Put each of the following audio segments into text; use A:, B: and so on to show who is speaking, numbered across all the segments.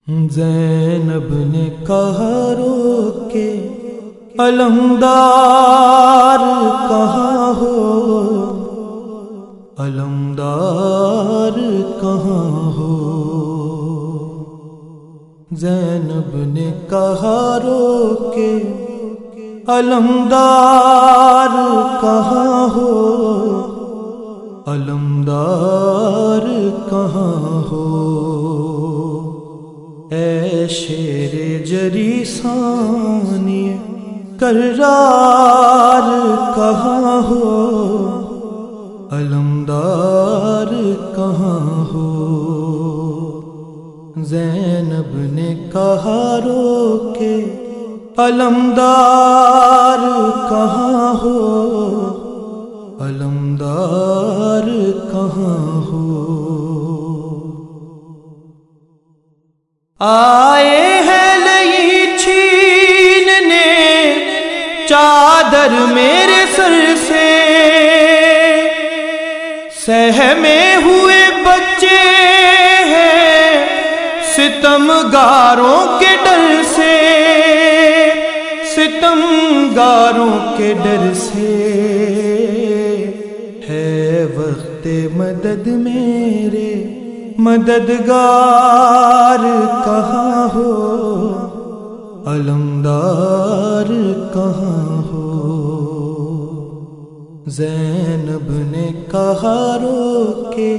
A: زینب نے کہا رو کے علمدار کہاں ہو، علمدار کہاں ہو۔ زینب نے کہا رو کے علمدار کہاں ہو، علمدار کہاں ہو۔ اے شیر جری ثانی کرار کہاں ہو، علمدار کہاں ہو۔ زینب نے کہا رو کے علمدار کہاں ہو، علمدار کہاں ہو۔ آئے ہیں لئی چھیننے چادر میرے سر سے، سہمے ہوئے بچے ہیں ستم گاروں کے ڈر سے، ستم گاروں کے ڈر سے۔ ہے وقت مدد میرے مددگار کہاں ہو، علمدار کہاں ہو۔ زینب نے کہا رو کے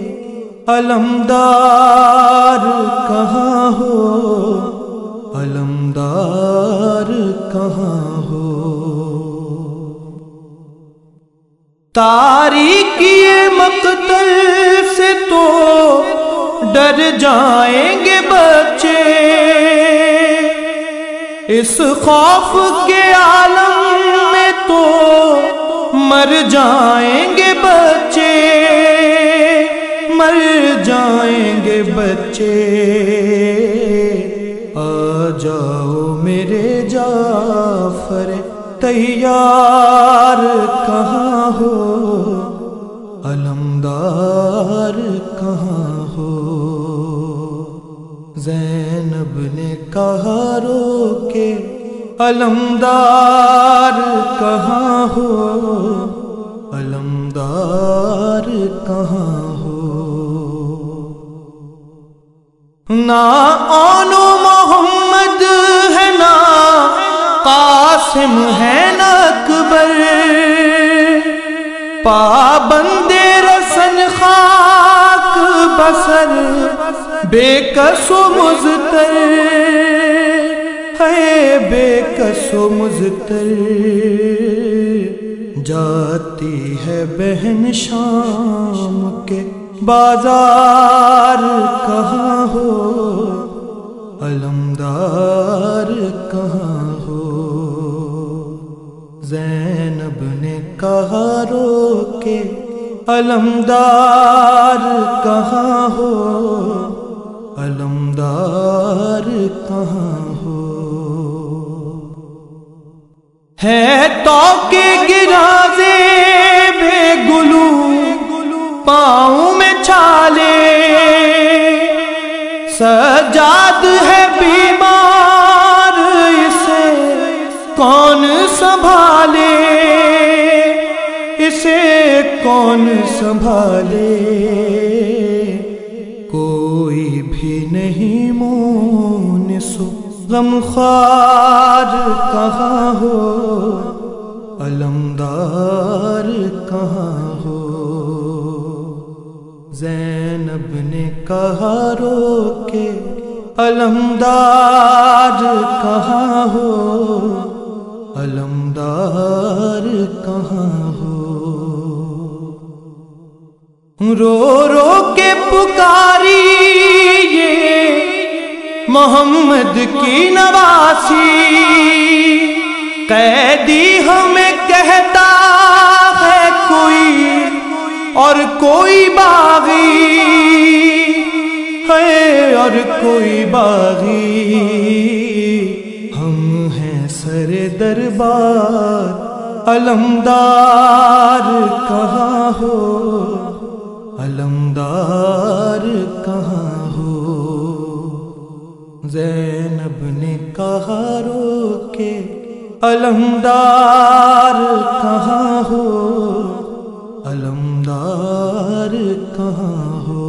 A: علمدار کہاں ہو، علمدار کہاں ہو۔ تاریکی مقتل سے تو ڈر جائیں گے بچے، اس خوف کے عالم میں تو مر جائیں گے بچے، مر جائیں گے بچے۔ آ جاؤ میرے جعفر تیار کہاں ہو، علمدار کہاں ہو۔ زینب نے کہا رو کے علمدار کہاں ہو، علمدار کہاں ہو۔ نہ آن محمد ہے نہ قاسم ہے نہ اکبر، پابند رسن خاک بسر بے کس و مضطر ہے، بے کس و مضطر۔ جاتی ہے بہن شام کے بازار کہاں ہو، علمدار کہاں ہو۔ زینب نے کہا رو کے علمدار کہاں ہو، علمدار کہاں ہو۔ ہے تو کے گرازے بے گلو پاؤں میں چھالے، سجاد ہے بیمار اسے کون سنبھالے، اسے کون سنبھالے۔ کوئی بھی نہیں مونس غمخوار کہاں ہو، علمدار کہاں ہو۔ زینب نے کہا رو کے علمدار کہاں ہو، علمدار کہاں ہو۔ رو رو کے پکاری یہ محمد کی نواسی، قیدی ہمیں کہتا ہے کوئی اور کوئی باغی ہے، اور کوئی باغی۔ ہم ہیں سر دربار علمدار کہاں ہو، علمدار کہاں ہو۔ زینب نے کہا رو کے علمدار کہاں ہو، علمدار کہاں ہو؟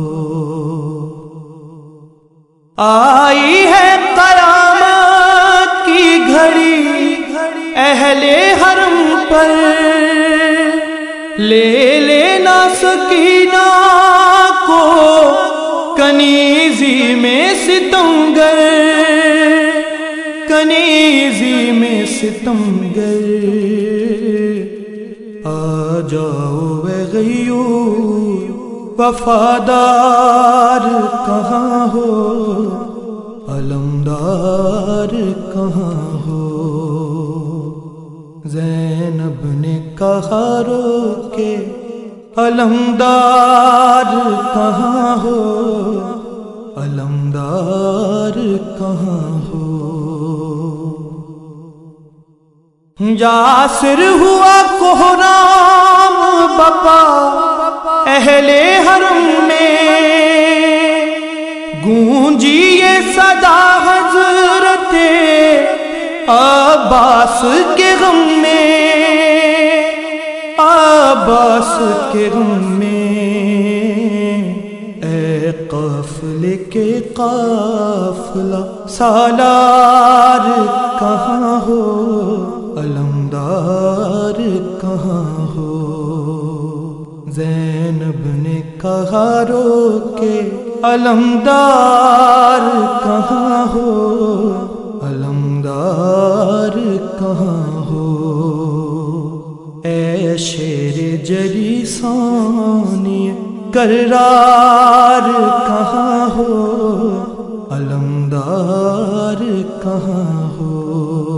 A: آئی ہے قیامت کی گھڑی اہل حرم پر، لے لینا سکینہ کو کنیزی میں ستمگر، کنیزی میں ستمگر۔ آ جاؤ اے غیور وفادار کہاں ہو، علمدار کہاں ہو؟ زینب نے کہا رو کے علمدار کہاں ہو، علمدار کہاں ہو؟ یاسر ہوا کوہرام بپا اہل حرم میں، گونجی یہ صدا حضرت عباس کے غم میں، عباس کے غم میں۔ اے قافلے کے قافلہ سالار کہاں ہو، علمدار کہاں ہو؟ زینب نے کہا رو کے علمدار کہاں ہو، علمدار کہاں ہو؟ اے شیر جری ثانی کرار کہاں ہو، علمدار کہاں ہو؟